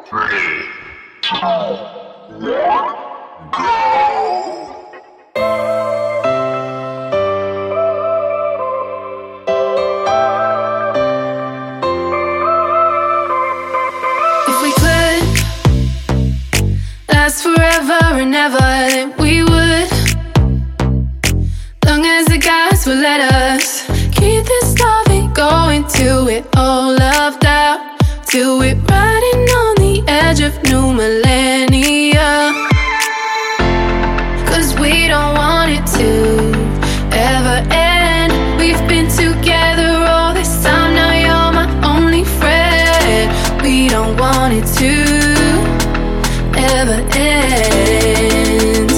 Three, two, one, go! If we could last forever and ever, then we would. Long as the gods will let us keep this loving going till we're all loved out, till we're riding on the edge of new millennia. Cause we don't want it to ever end. We've been together all this time, now you're my only friend. We don't want it to ever end.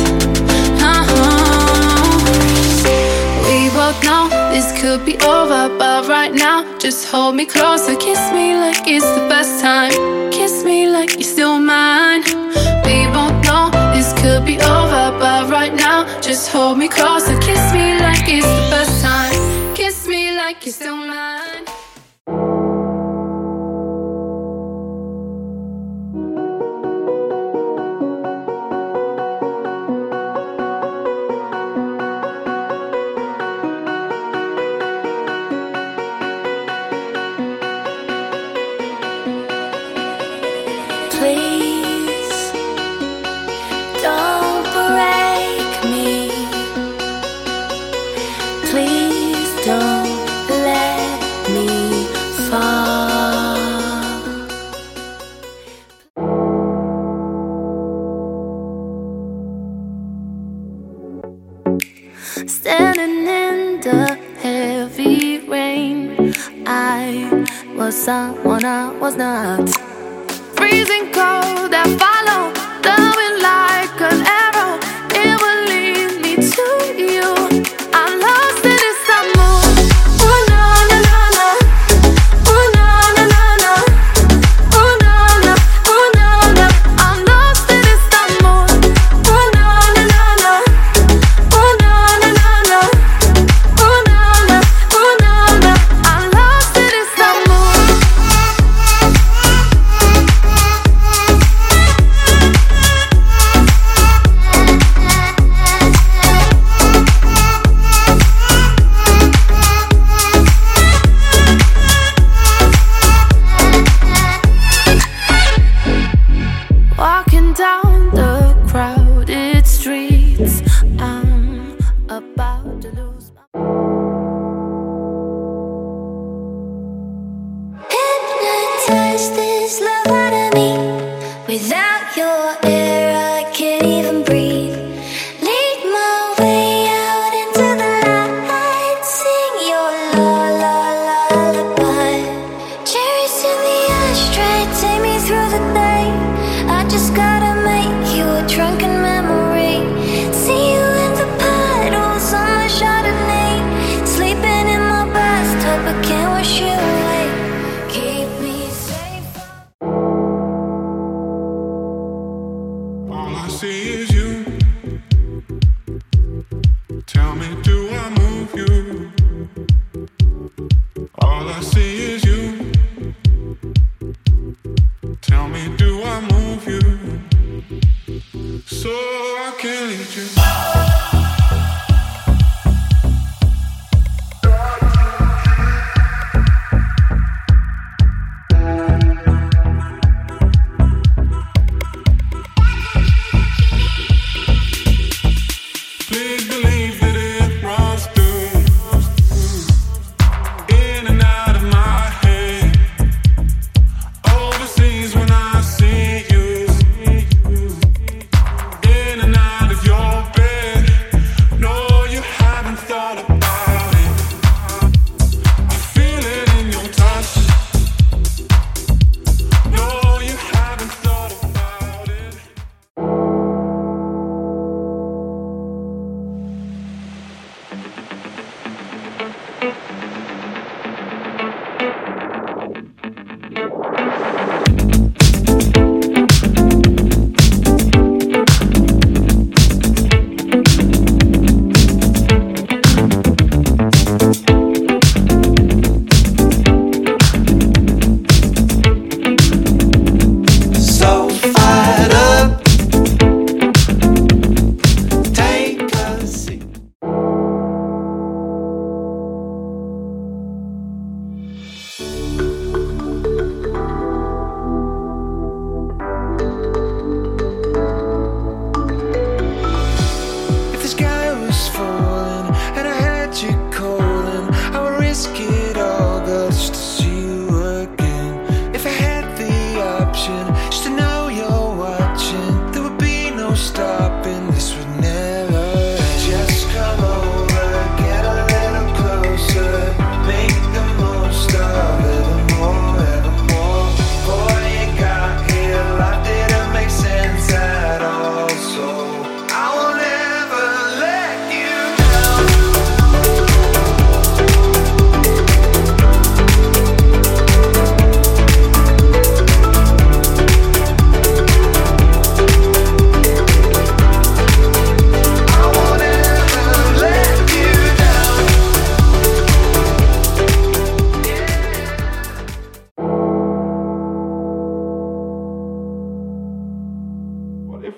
We both know this could be over, but right now just hold me closer. Kiss me like it's the best time. Kiss me like you're still mine. We both know this could be over, but right now just hold me closer. Kiss me like it's the best time. Kiss me like you're still mine. Please don't break me. Please don't let me fall. Standing in the heavy rain, I was someone I was not. Freezing cold, I follow the wind like an arrow. It will lead me to you. I'm lost in this mood. Ooh na na na na. Ooh na na na na. Ooh na na. Ooh na na. I'm lost in this mood. Ooh na na na na. Ooh na na na na. Ooh na na. Ooh na na. I'm lost in this mood. Walking down the crowded streets, I'm about to lose my hypnotized this love out of me. Without your air, I can't even breathe. Lead my way out into the light. Sing your la la lullaby. Cherries in the ashtray, take me through the day. I just gotta make you a drunken memory. See you in the puddles on my Chardonnay. Sleeping in my bathtub, but can't wash you away. Keep me safe. All I see is you. Tell me, do I move you? All I see is you.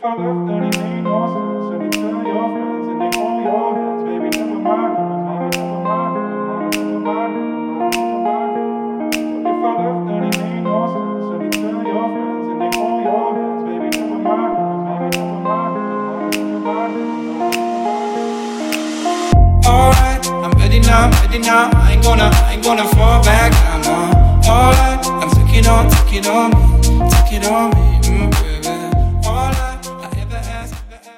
if I left, then it made no sense. And you tell your friends and they hold your hands. Baby, never mind, never mind, never mind, never mind, never mind, never mind. But if I left, then it made no sense. And you tell your friends and they hold your hands. Baby, never mind, never mind, never mind, never mind, never mind. Alright, I'm ready now, ready now. I ain't gonna fall back down, no. Alright, I'm taking on me, take it on me, baby. Alright, I ever ask.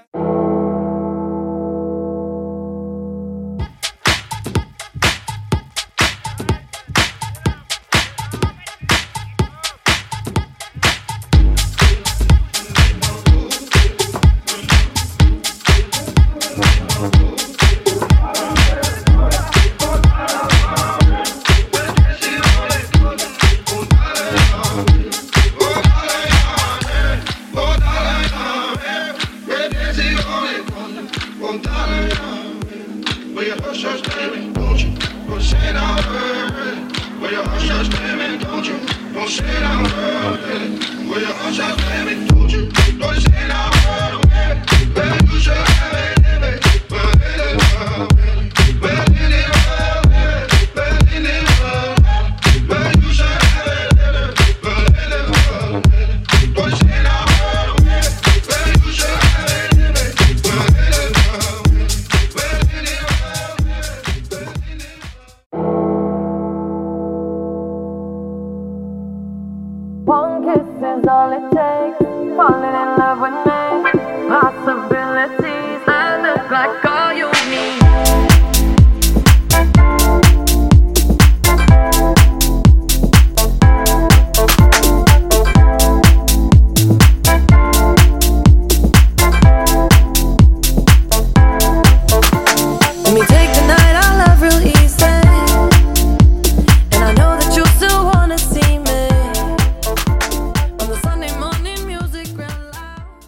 One kiss is all it takes. Falling in love with me. Possibilities that look like all you